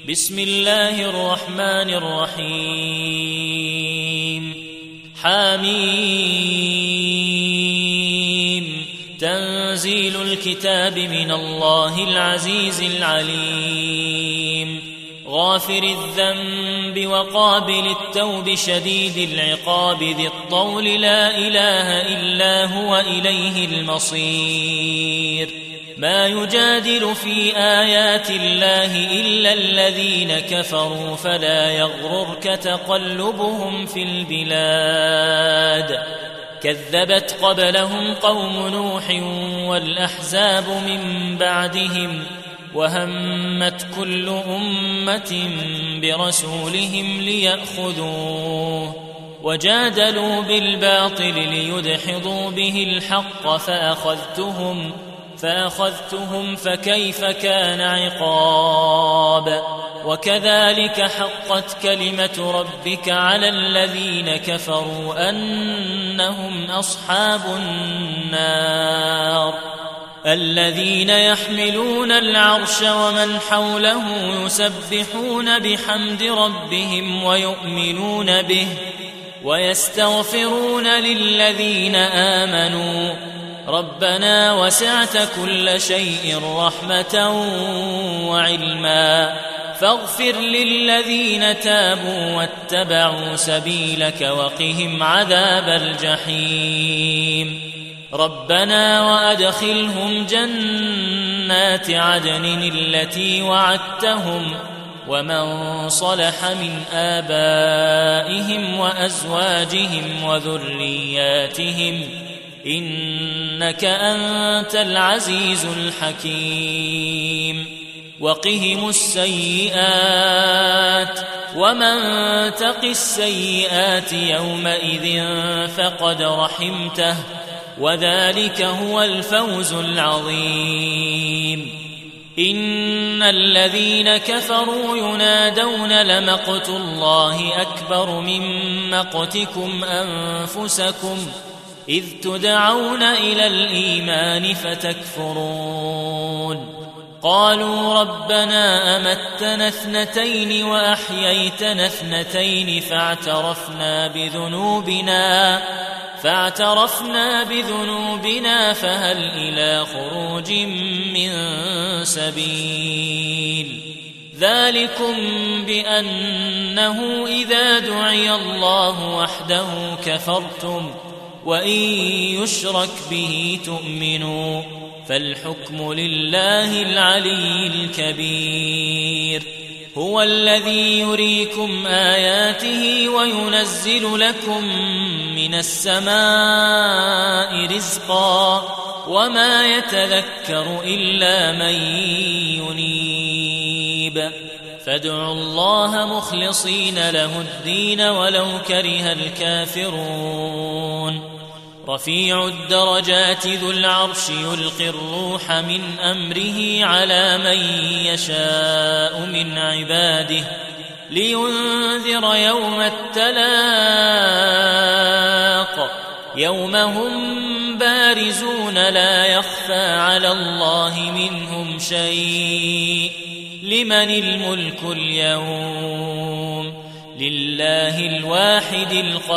بسم الله الرحمن الرحيم حميم تنزيل الكتاب من الله العزيز العليم غافر الذنب وقابل التوب شديد العقاب ذي الطول لا إله إلا هو إليه المصير ما يجادل في آيات الله إلا الذين كفروا فلا يغررك تقلبهم في البلاد كذبت قبلهم قوم نوح والأحزاب من بعدهم وهمت كل أمة برسولهم ليأخذوه وجادلوا بالباطل ليدحضوا به الحق فأخذتهم فكيف كان عقاب وكذلك حقت كلمة ربك على الذين كفروا أنهم أصحاب النار الذين يحملون العرش ومن حوله يسبحون بحمد ربهم ويؤمنون به ويستغفرون للذين آمنوا ربنا وسعت كل شيء رحمة وعلما فاغفر للذين تابوا واتبعوا سبيلك وقهم عذاب الجحيم ربنا وأدخلهم جنات عدن التي وعدتهم ومن صلح من آبائهم وأزواجهم وذرياتهم إنك أنت العزيز الحكيم وقهم السيئات ومن تق السيئات يومئذ فقد رحمته وذلك هو الفوز العظيم إن الذين كفروا ينادون لمقت الله أكبر من مقتكم أنفسكم إذ تدعون إلى الإيمان فتكفرون قالوا ربنا أمتنا اثنتين وأحييتنا اثنتين فاعترفنا بذنوبنا فهل إلى خروج من سبيل ذلكم بأنه إذا دعي الله وحده كفرتم وإن يشرك به تؤمنوا فالحكم لله العلي الكبير هو الذي يريكم آياته وينزل لكم من السماء رزقا وما يتذكر إلا من ينيب فادعوا الله مخلصين له الدين ولو كره الكافرون رفيع الدرجات ذو العرش يلقي الروح من أمره على من يشاء من عباده لينذر يوم التلاق يوم هم بارزون لا يخفى على الله منهم شيء لمن الملك اليوم لله الواحد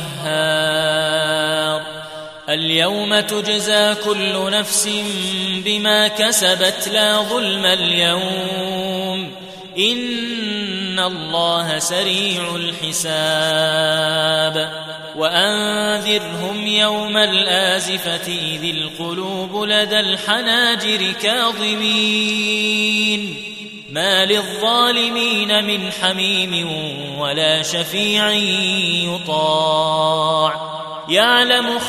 القهار اليوم تجزى كل نفس بما كسبت لا ظلم اليوم إن الله سريع الحساب وأنذرهم يوم الآزفة إذ القلوب لدى الحناجر كاظمين ما للظالمين من حميم ولا شفيع يطاع يعلم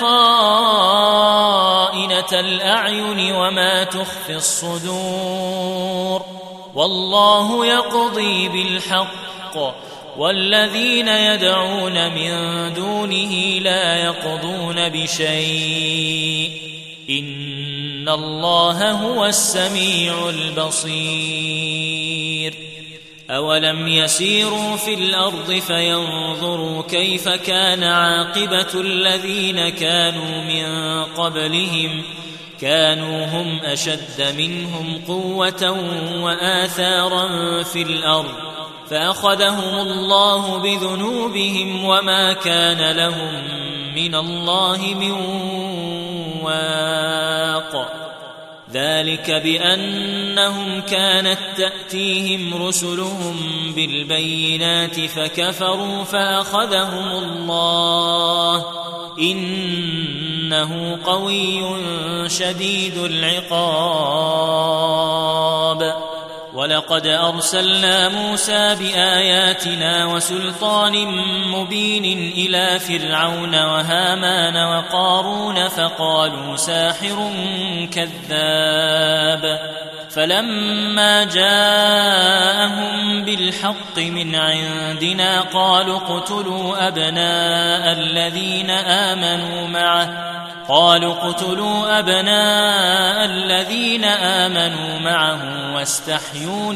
خائنة الأعين وما تخفي الصدور والله يقضي بالحق والذين يدعون من دونه لا يقضون بشيء إن الله هو السميع البصير أولم يسيروا في الأرض فينظروا كيف كان عاقبة الذين كانوا من قبلهم كانوا هم أشد منهم قوة وآثارا في الأرض فأخذهم الله بذنوبهم وما كان لهم من الله من واق ذلك بأنهم كانت تأتيهم رسلهم بالبينات فكفروا فأخذهم الله إنه قوي شديد العقاب ولقد أرسلنا موسى بآياتنا وسلطان مبين إلى فرعون وهامان وقارون فقالوا ساحر كذاب فلما جاءهم بالحق من عندنا قالوا اقتلوا أبناء الذين آمنوا معه واستحيوا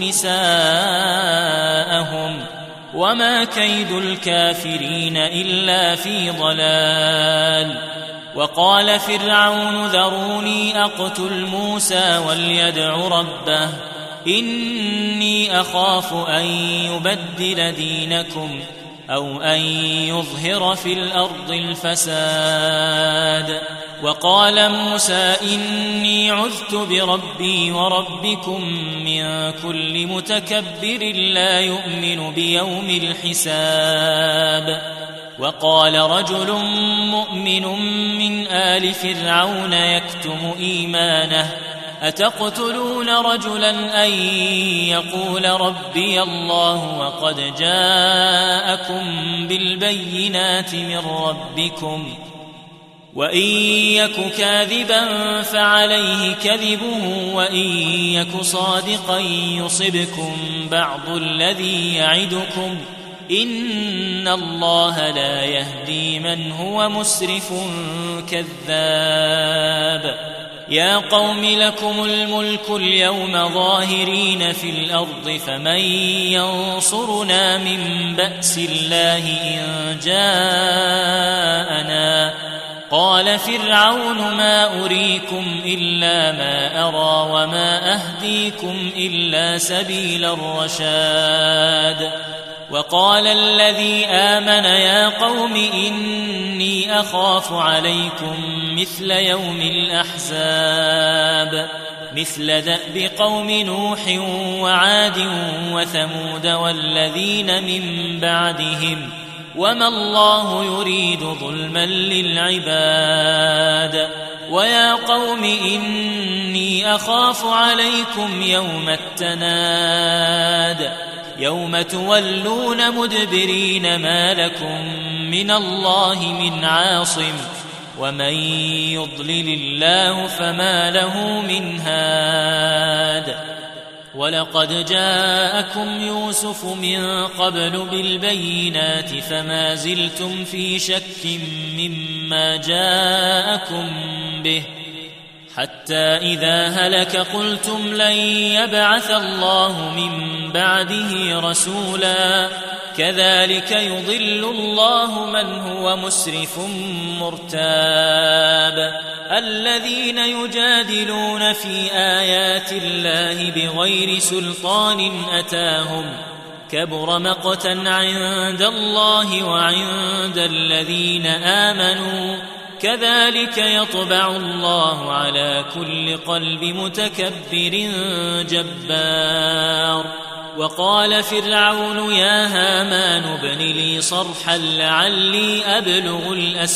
نساءهم وما كيد الكافرين إلا في ضلال وقال فرعون ذروني أقتل موسى وليدع ربه إني أخاف أن يبدل دينكم أو أن يظهر في الأرض الفساد وقال موسى إني عذت بربي وربكم من كل متكبر لا يؤمن بيوم الحساب وقال رجل مؤمن من آل فرعون يكتم إيمانه أتقتلون رجلا أن يقول ربي الله وقد جاءكم بالبينات من ربكم وإن يك كاذبا فعليه كذبه وإن يك صادقا يصبكم بعض الذي يعدكم إن الله لا يهدي من هو مسرف كذاب يا قوم لكم الملك اليوم ظاهرين في الأرض فمن ينصرنا من بأس الله إن جاءنا قال فرعون ما أريكم إلا ما أرى وما أهديكم إلا سبيل الرشاد وقال الذي آمن يا قوم إني أخاف عليكم مثل يوم الأحزاب مثل دأب قوم نوح وعاد وثمود والذين من بعدهم وما الله يريد ظلما للعباد ويا قوم إني أخاف عليكم يوم التناد يوم تولون مدبرين ما لكم من الله من عاصم ومن يضلل الله فما له من هاد ولقد جاءكم يوسف من قبل بالبينات فما زلتم في شك مما جاءكم به حتى إذا هلك قلتم لن يبعث الله من بعده رسولا كذلك يضل الله من هو مسرف مرتاب الذين يجادلون في آيات الله بغير سلطان أتاهم كبر مقتا عند الله وعند الذين آمنوا كذلك يطبع الله على كل قلب متكبر جبار وقال فرعون يا هامان ابن لي صرحا لعلي أبلغ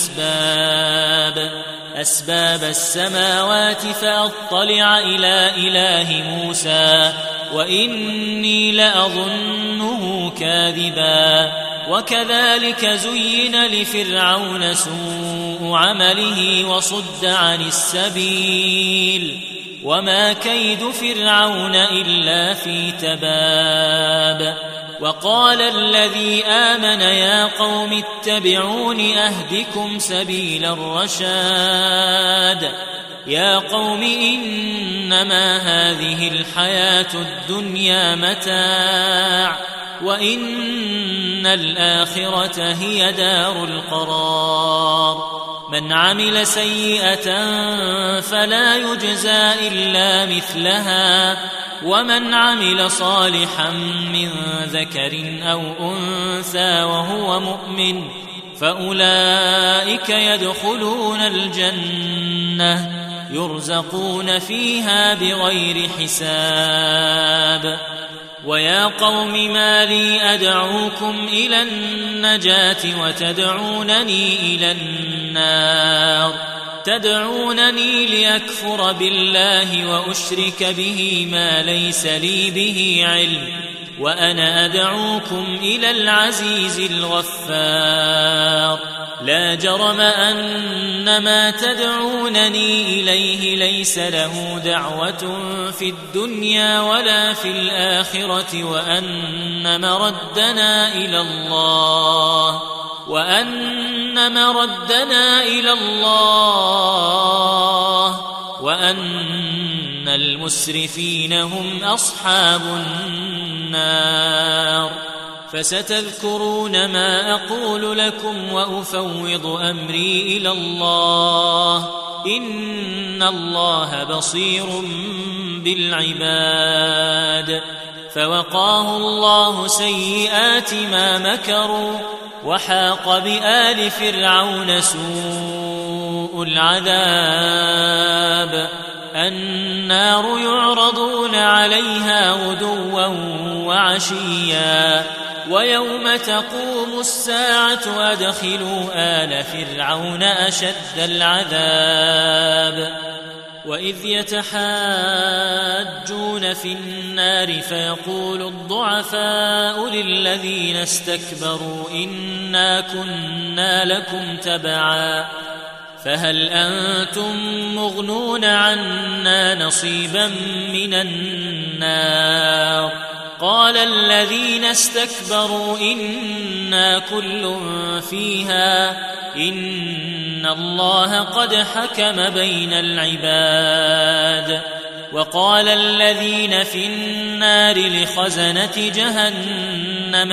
أسباب السماوات فأطلع إلى إله موسى وإني لأظنه كاذبا وكذلك زين لفرعون سوء عمله وصد عن السبيل وما كيد فرعون إلا في تباب وقال الذي آمن يا قوم اتبعون أهدكم سبيل الرشاد يا قوم إنما هذه الحياة الدنيا متاع وإن الآخرة هي دار القرار من عمل سيئة فلا يجزى إلا مثلها ومن عمل صالحا من ذكر أو أنثى وهو مؤمن فأولئك يدخلون الجنة يرزقون فيها بغير حساب. ويا قوم ما لي أدعوكم إلى النجاة وتدعونني إلى النار تدعونني لأكفر بالله وأشرك به ما ليس لي به علم وأنا أدعوكم إلى العزيز الغفار. لا جرم أن ما تدعونني إليه ليس له دعوة في الدنيا ولا في الآخرة وأن مردنا إلى الله وأن المسرفين هم أصحاب النار. فستذكرون ما أقول لكم وأفوض أمري إلى الله إن الله بصير بالعباد. فوقاه الله سيئات ما مكروا وحاق بآل فرعون سوء العذاب. النار يعرضون عليها غدوا وعشيا ويوم تقوم الساعة أدخلوا آل فرعون أشد العذاب. وإذ يتحاجون في النار فيقول الضعفاء للذين استكبروا إنا كنا لكم تبعا فهل أنتم مغنون عنا نصيبا من النار. قال الذين استكبروا إنا كل فيها إن الله قد حكم بين العباد. وقال الذين في النار لخزنة جهنم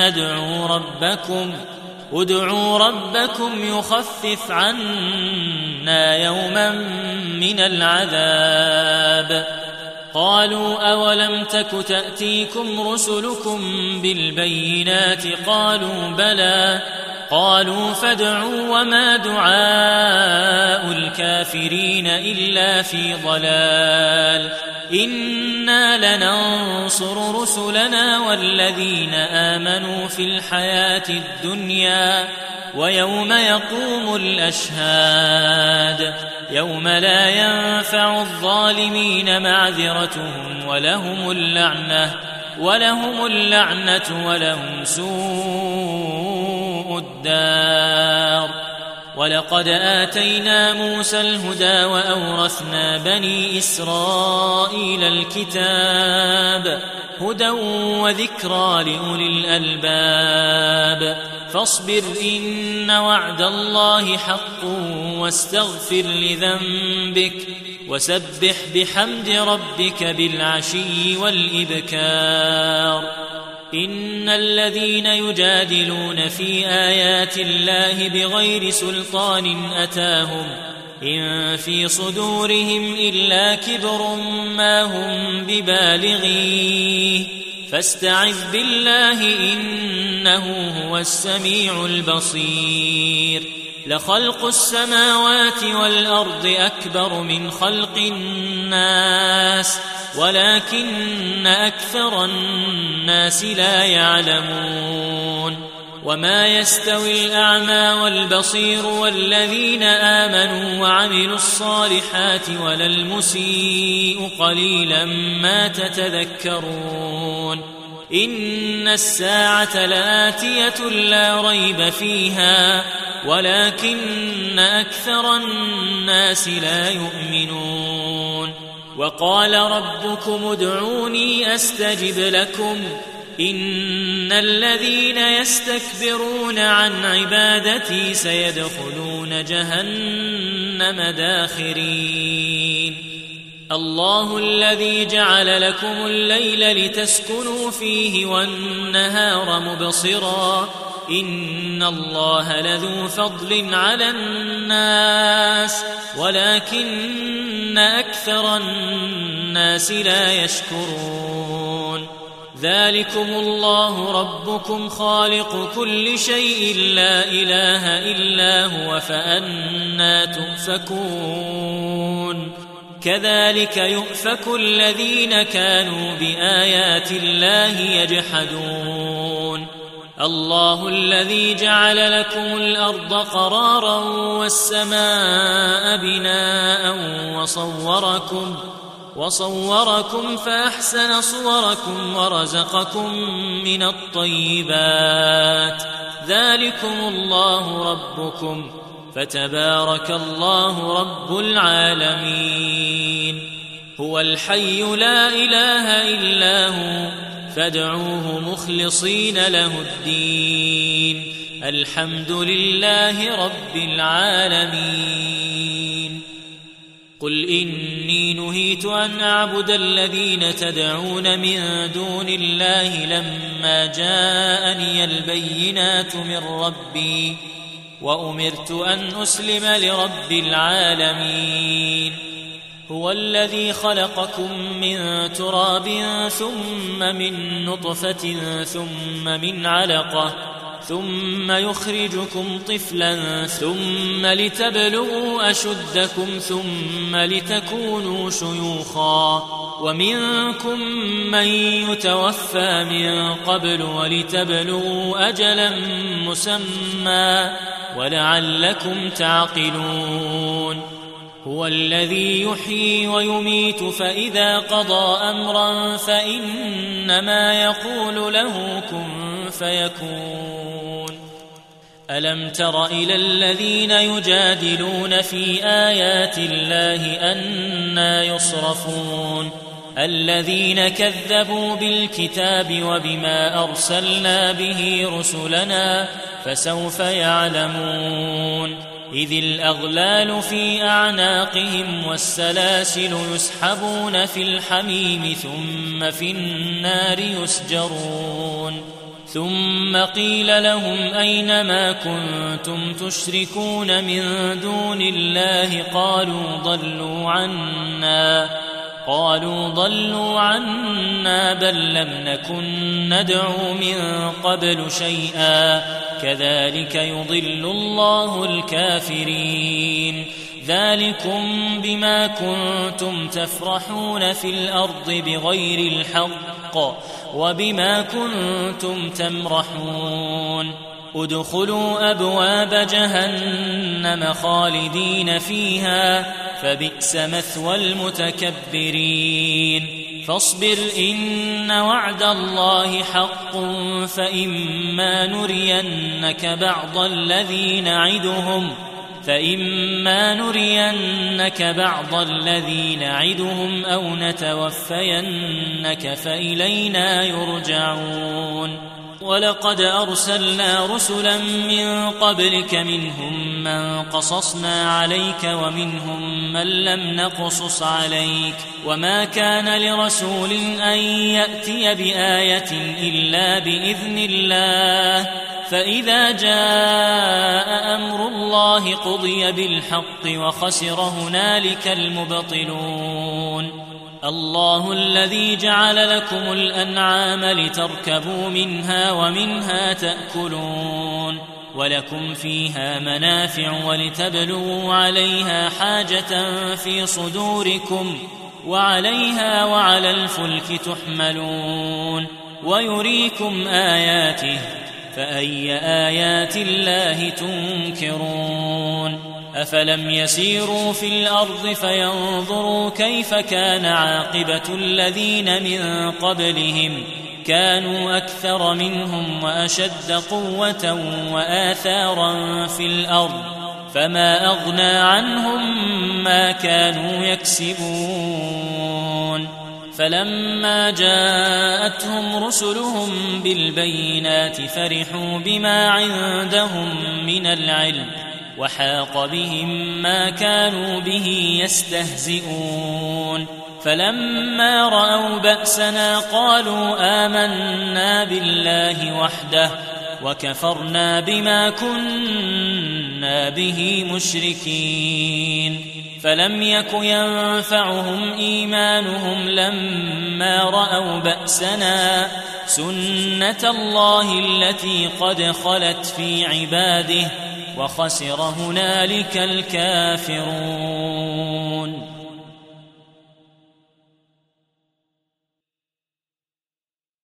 ادعوا ربكم يخفف عنا يوما من العذاب. قالوا أولم تك تأتيكم رسلكم بالبينات قالوا بلى قالوا فادعوا وما دعاء الكافرين إلا في ضلال. إنا لننصر رسلنا والذين آمنوا في الحياة الدنيا ويوم يقوم الأشهاد يوم لا ينفع الظالمين معذرتهم ولهم اللعنة ولهم سوء الدار. ولقد آتينا موسى الهدى وأورثنا بني إسرائيل الكتاب هدى وذكرى لأولي الألباب. فاصبر إن وعد الله حق واستغفر لذنبك وسبح بحمد ربك بالعشي والإبكار. إن الذين يجادلون في آيات الله بغير سلطان أتاهم إن في صدورهم إلا كبر ما هم ببالغيه فاستعذ بالله إنه هو السميع البصير. لخلق السماوات والأرض أكبر من خلق الناس ولكن أكثر الناس لا يعلمون. وما يستوي الأعمى والبصير والذين آمنوا وعملوا الصالحات ولا المسيء قليلا ما تتذكرون. إن الساعة لآتية لا ريب فيها ولكن أكثر الناس لا يؤمنون. وقال ربكم ادعوني أستجب لكم إن الذين يستكبرون عن عبادتي سيدخلون جهنم داخرين. الله الذي جعل لكم الليل لتسكنوا فيه والنهار مبصرا إن الله لذو فضل على الناس ولكن أكثر الناس لا يشكرون ذلكم الله ربكم خالق كل شيء لا إله إلا هو فأنى تؤفكون كذلك يؤفك الذين كانوا بآيات الله يجحدون الله الذي جعل لكم الأرض قرارا والسماء بناء وصوركم فأحسن صوركم ورزقكم من الطيبات ذلكم الله ربكم فتبارك الله رب العالمين هو الحي لا إله إلا هو فادعوه مخلصين له الدين الحمد لله رب العالمين قل إني نهيت أن أعبد الذين تدعون من دون الله لما جاءني البينات من ربي وأمرت أن أسلم لرب العالمين هو الذي خلقكم من تراب ثم من نطفة ثم من علقة ثم يخرجكم طفلا ثم لتبلغوا أشدكم ثم لتكونوا شيوخا ومنكم من يتوفى من قبل ولتبلغوا أجلا مسمى ولعلكم تعقلون هو الذي يحيي ويميت فإذا قضى أمرا فإنما يقول له كن فيكون ألم تر إلى الذين يجادلون في آيات الله أنى يصرفون الذين كذبوا بالكتاب وبما أرسلنا به رسلنا فسوف يعلمون إذ الأغلال في أعناقهم والسلاسل يسحبون في الحميم ثم في النار يسجرون ثم قيل لهم أين ما كنتم تشركون من دون الله قالوا ضلوا عنا بل لم نكن ندعو من قبل شيئا كذلك يضل الله الكافرين ذلكم بما كنتم تفرحون في الأرض بغير الحق وبما كنتم تمرحون ادخلوا أبواب جهنم خالدين فيها فبئس مثوى المتكبرين فاصبر إن وعد الله حق فإما نرينك بعض الذي نعدهم أو نتوفينك فإلينا يرجعون ولقد أرسلنا رسلا من قبلك منهم من قصصنا عليك ومنهم من لم نقصص عليك وما كان لرسول أن يأتي بآية إلا بإذن الله فإذا جاء أمر الله قضي بالحق وخسر هنالك المبطلون الله الذي جعل لكم الأنعام لتركبوا منها ومنها تأكلون ولكم فيها منافع ولتبلغوا عليها حاجة في صدوركم وعليها وعلى الفلك تحملون ويريكم آياته فأي آيات الله تنكرون أفلم يسيروا في الأرض فينظروا كيف كان عاقبة الذين من قبلهم كانوا أكثر منهم وأشد قوة وآثارا في الأرض فما أغنى عنهم ما كانوا يكسبون فلما جاءتهم رسلهم بالبينات فرحوا بما عندهم من العلم وحاق بهم ما كانوا به يستهزئون فلما رأوا بأسنا قالوا آمنا بالله وحده وكفرنا بما كنا به مشركين فلم يك ينفعهم إيمانهم لما رأوا بأسنا سنة الله التي قد خلت في عباده وخسر هنالك الكافرون